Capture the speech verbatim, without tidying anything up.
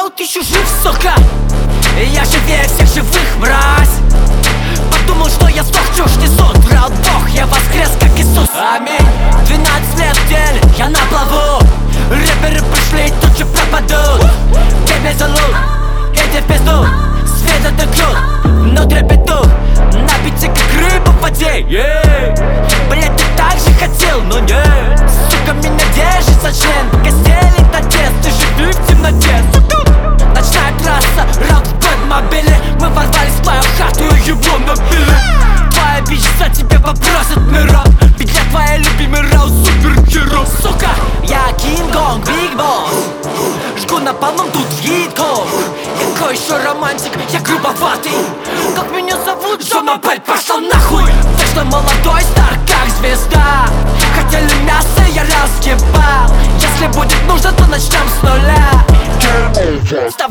ты еще жив, сука? Я живее всех живых, мразь. Подумал, что я сдох, чушь несут. Врал Бог, я воскрес, как Иисус. Аминь. Двенадцать лет в деле, я на плаву. Рэперы пришли и тут же пропадут. Тебе залут, иди в пизду. Свет отдохнут, но трепетут. Напиться как рыба в воде, yeah. Блять, ты так же хотел, но нет. Сука, меня держит за член. Пока стелит отец, ты живи в темноте, сука. Ночная трасса, раунд в Бэтмобиле. Мы ворвались в твою хату и его набили. Твоя бич за тебя вопрос от мира. Ведь я твоя любимый раус, супергерой. Сука, я Кинг-Конг, Биг Босс. Жгу напалмом тут гидку. Какой еще романтик, я грубоватый. Как меня зовут? Жомабель, пошел нахуй. Точно молодой, стар как звезда. Хотели мясо, я разгибал. Если будет нужно, то начнем с нуля.